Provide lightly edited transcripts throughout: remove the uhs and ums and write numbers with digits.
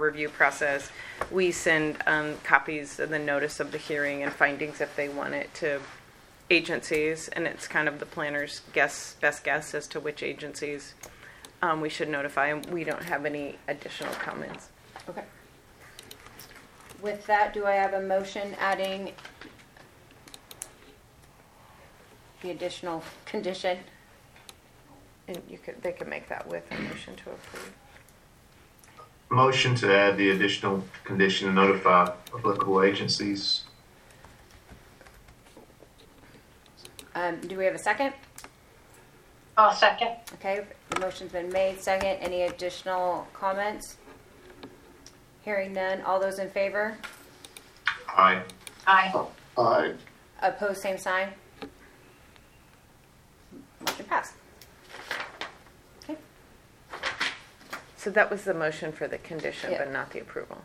review process. We send copies of the notice of the hearing and findings if they want it to agencies, and it's kind of the planner's best guess as to which agencies we should notify, and we don't have any additional comments. Okay. With that, do I have a motion adding the additional condition? And they could make that with a motion to approve. Motion to add the additional condition to notify applicable agencies. Do we have a second? I'll second. Okay, the motion's been made. Second, any additional comments? Hearing none. All those in favor? Aye. Aye. Aye. Opposed, same sign. Motion passed. Okay. So that was the motion for the condition, Yeah. but not the approval.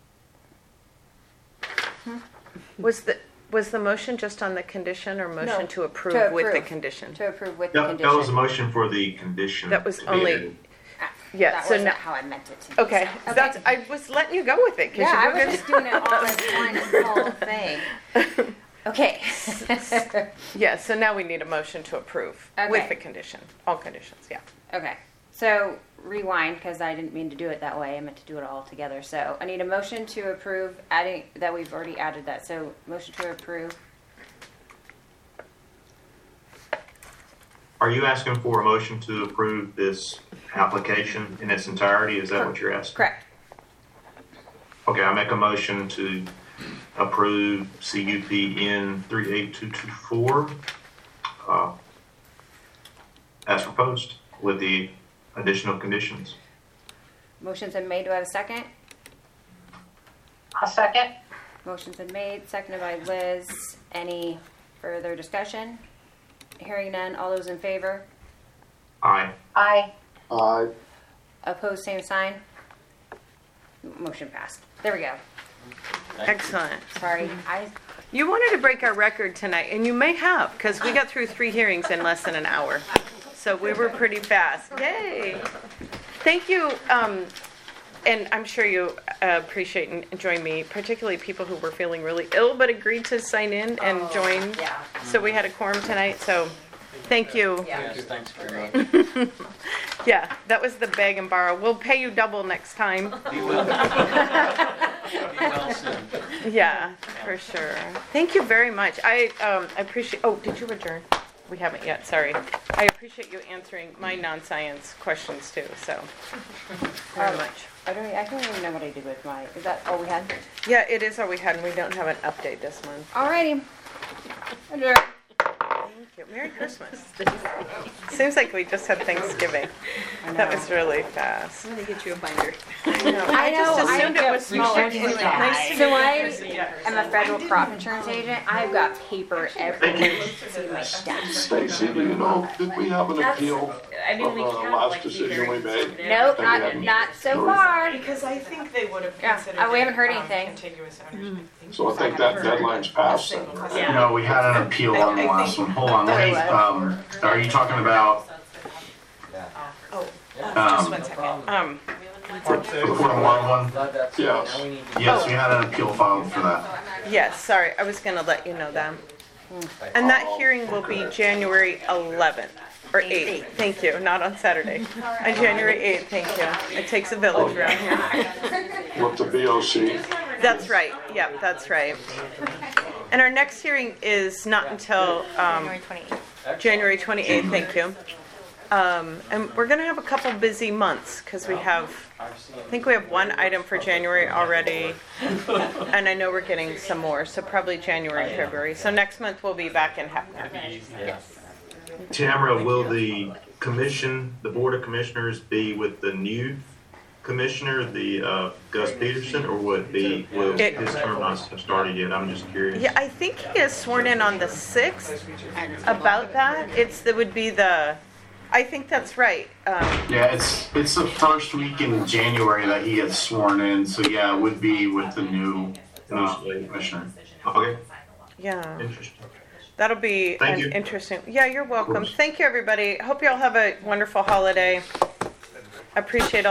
Was the motion just on the condition, or motion No, to approve with the approve. condition? To approve with the Yep, condition. that was a motion for the condition. That was to be only- added. Yeah, That so wasn't now, how I meant it to be. okay, So- that's, I was letting you go with it. 'Cause Yeah, I you was were just doing it all as one whole thing. Okay. Yeah, so now we need a motion to approve Okay. with the condition, all conditions, yeah. Okay. So rewind, because I didn't mean to do it that way. I meant to do it all together. So I need a motion to approve adding that. We've already added that. So motion to approve. Are you asking for a motion to approve this application in its entirety? Is that what you're asking? Correct. Okay, I make a motion to approve CUPN 38224 as proposed with the additional conditions. Motion's been made. Do I have a second? I'll second. Motion's been made, seconded by Liz. Any further discussion? Hearing none. All those in favor? Aye. Aye. Aye. Opposed, same sign. Motion passed. There we go. Excellent. Sorry. You wanted to break our record tonight, and you may have, because we got through 3 hearings in less than an hour. So we were pretty fast. Yay. Thank you. And I'm sure you appreciate and enjoy me, particularly people who were feeling really ill but agreed to sign in and join. Yeah. So we had a quorum tonight, so thank you. Yeah. Yes, thanks very much. Yeah, that was the beg and borrow. We'll pay you double next time. Be well. Be well soon. Yeah, for sure. Thank you very much. I appreciate, oh, did you adjourn? We haven't yet, sorry. I appreciate you answering my non-science questions too, so very much. I don't even know what I did with my. Is that all we had? Yeah, it is all we had, and we don't have an update this month. Alrighty. Adjourn. Thank you. Merry Christmas. Seems like we just had Thanksgiving. That was really fast. I'm gonna get you a binder. I just assumed it was smaller. Nice So I am a federal crop insurance agent. I've got paper everywhere. See my desk. Stacy, do you know, did we have an appeal I mean, from we the can last like decision we made? Nope, That we hadn't- not so far. Because I think they would have Yeah, considered we haven't heard anything. contiguous ownership. So I think that deadline's passed then, right? Yeah. No, we had an appeal on the last one. Hold on, let me, are you talking about, Just one second. the Port one? Yes. Yes, we had an appeal filed for that. Yes, sorry, I was going to let you know that. And that hearing will be January 11th, or 8th, thank you, not on Saturday. On January 8th, thank you. It takes a village around here. With the VOC. That's right, yep, that's right. And our next hearing is not until January 28th, thank you. And we're going to have a couple busy months, because we have, I think we have one item for January already, and I know we're getting some more, so probably January, February. So next month we'll be back in Hefner. Tamara, will the commission, the Board of Commissioners, be with the new commissioner, the Gus Peterson, or will his term not have started yet? I'm just curious. Yeah, I think he is sworn in on the 6th. About that, it would be the, I think that's right. Yeah, it's the first week in January that he gets sworn in, so yeah, it would be with the new commissioner. Okay, Yeah, interesting. that'll be Thank an you. interesting. Yeah, you're welcome. course. Thank you, everybody. Hope you all have a wonderful holiday. Appreciate all